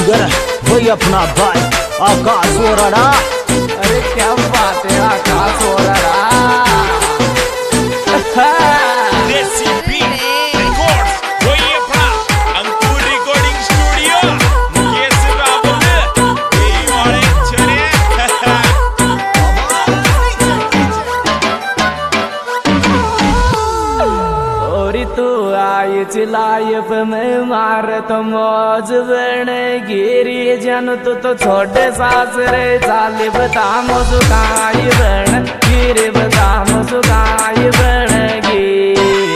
Tiger वही अपना भाई आकाश वोराडा। अरे क्या बात है आकाश वोराडा। लाइफ में मारत मौज बन गिरी जन तो छोटे सासरे चाली बताम सुखाई बन गिरी बताम सुखाई बन गी।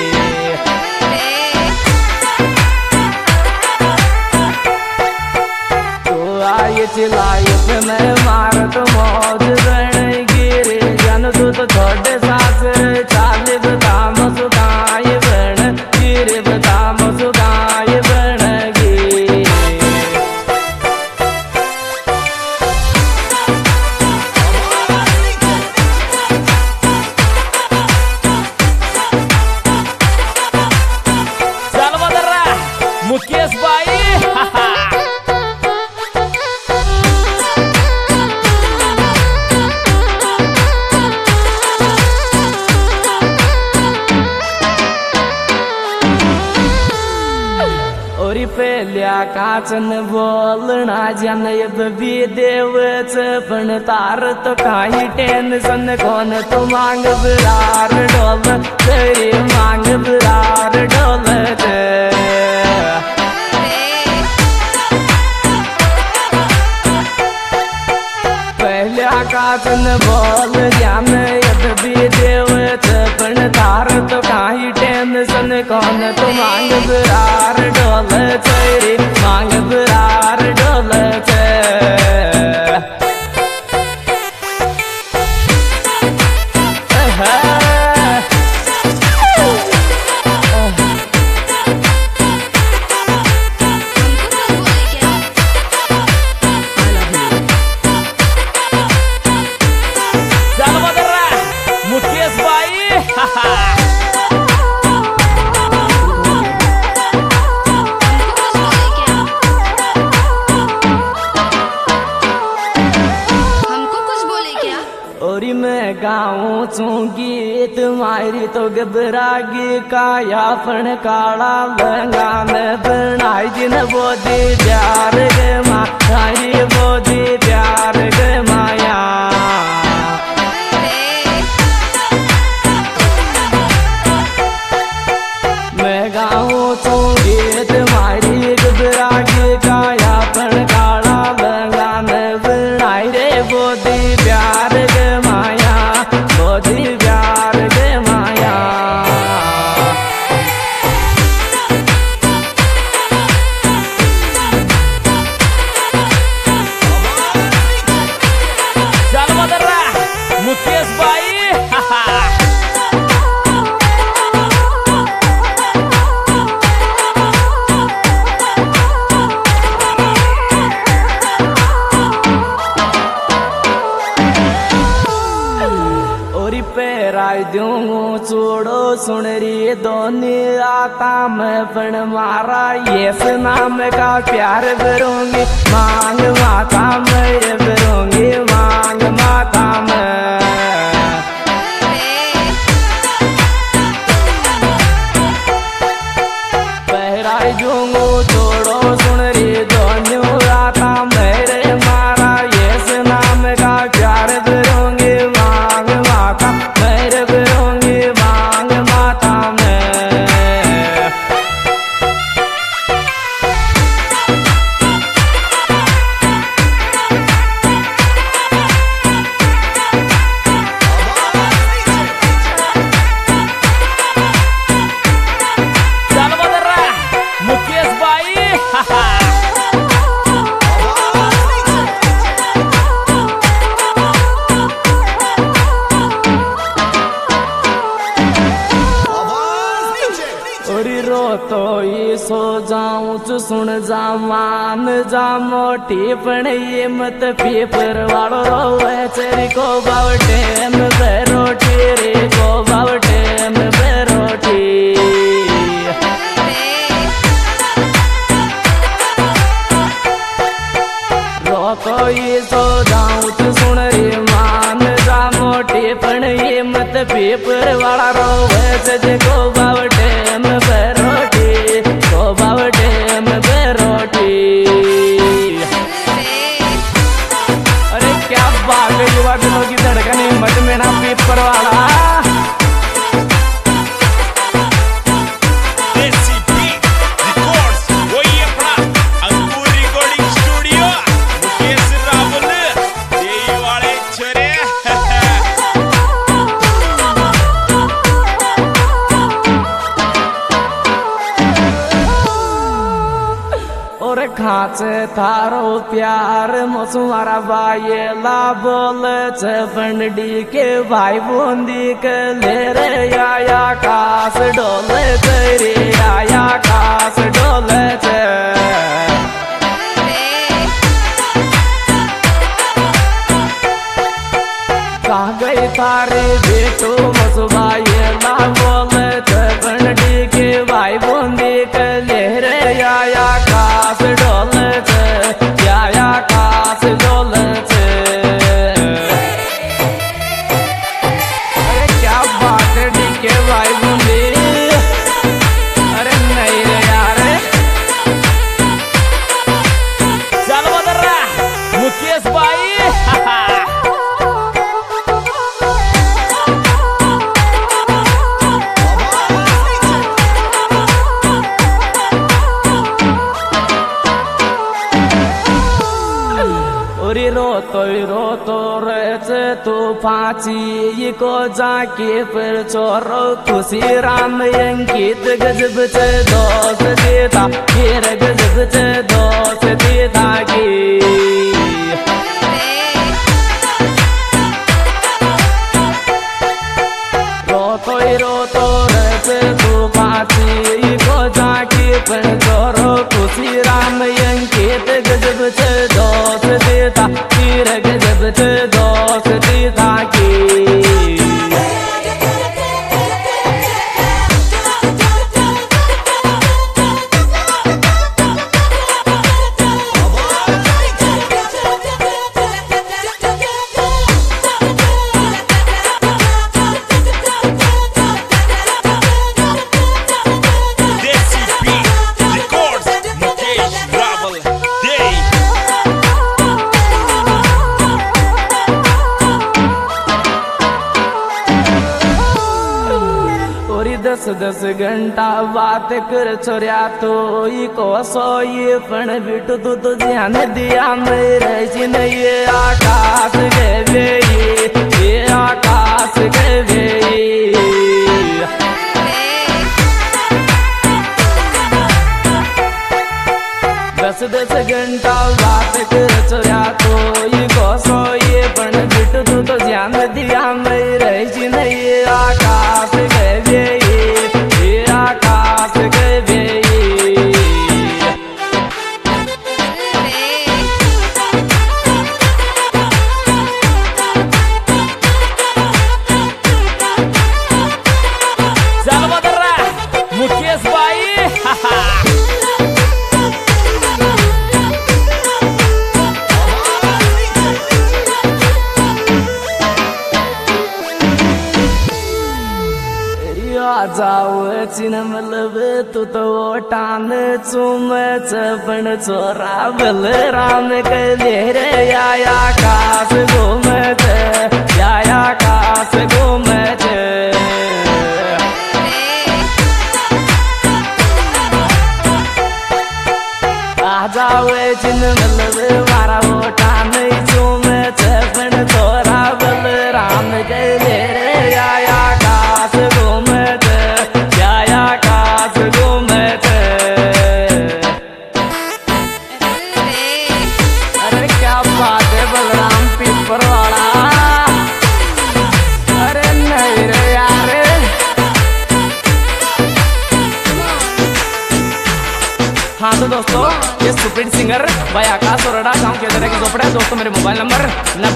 तो आई लाइफ में मारत मौज बन गिरी जन तो छोटे सासरे चाली बताम सुखाई बन गिरी बताम सुखाई बन गी। चल बदर्रा मुकेश भाई। पहल्या काचन बोलना जन भी देवच पण तार तो काही टेंशन कोण तो मांग बिरार डोल तेरी मांग बिरार डोल पहल्या काचन बोल जन भी देवच पण तार तो काही टेंशन कोण तो मांग बिरार डोल तेरी मांग बिरार डोल मुकेश भाई। और मैं गाऊं चू गीत मारी तो घबरागी काया पण काला लंगा में बनाई जिन बोधी प्यार गे मारी बोधी प्यार गे माया। मैं गाऊं चू गीत मारी घबरागी काया पण काला लंगा में बनाई रे बोधी प्यार गे माया बोधी प्यार गे माया। चल बदर्रा मुकेश भाई। पैराई दूँ छोड़ो सुन री दोनी आता मैं पण मारा ये नाम का प्यार करूंगी मांग माता मैं करूंगी मांग माता मैं। पैराई दूँ छोड़ो सुन री दोनी आता मेरे मारा ये नाम का प्यार करूंगी मांग माता मेरे करूंगी मांग माता में। चल बदर्रा मुकेश भाई। रो तो ये सो जाऊं चु सुन जा मान जा मोटी पण ये मत पेपर वालो रोवे चेरी को बावटे में बेरोटी रे को बावटे में बेरोटी। पेपर वाला रोवे से को बावटे में रोटी को बावटे में रोटी। अरे क्या बात है, युवा दिनों की धड़कन हिम्मत में ना पेपर वाला। खाचे थारो प्यार मोसुमारा बायला बोल चपंडी के भाई बूंदी के ले रे आया कास डोले तेरे आया कास डोले चे। कहाँ गई तारे बेटो मोसुबायला बोल चपंडी के भाई बूंदी के ले रे आया कास डोले चे आया कास डोले चे। अरे क्या बात है डीके भाई बूंदी, अरे नहीं रे यार। चलो बदल रहा मुकेश भाई। रोतो रचे तो फांची को जाके पर चोरो खुशी राम अंकित गजब से दोस्त देता फिर गजब से दोस्त देता की। रोतो रचे तो फांची को जाके पर चोरो खुशी राम अंकित गजब से दोस्त देता फिर गजब से दोस्त देता की। दस घंटा बात कर छोरिया तो को सोई पण बिटू तू तो ध्यान दिया मेरे नहीं ये आकाश गए ये आकाश गए। दस घंटा बात कर छोरिया तो को सोई पण बिटू तू तो ध्यान दिया मेरे नहीं ये आकाश गए आकाश गए। चल बदल रहा मुकेश भाई। जाओ चिन मतलब तू तो टान चुम चपन चोरा बल राम कले रे आया कास घूमत आया कास घूमत। आ जाओ चिन मतलब मारा वो टान चुम चपन चोरा बल राम कले रे आया कास घूमत तो दोस्तों ये सुप्रीम सिंगर भाई आकाश और गाँव के अंदर की झोपड़ा है। दोस्तों मेरे मोबाइल नंबर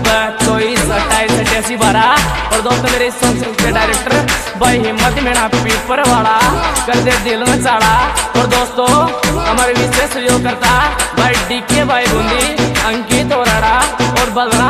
9024288812 और दोस्तों मेरे सॉन्ग के डायरेक्टर भाई हिम्मत मेरा पेपर वाला कर दे दिल में चाड़ा। और दोस्तों हमारे विशेष सहयोग करता भाई डीके भाई बूंदी अंकित और बलराम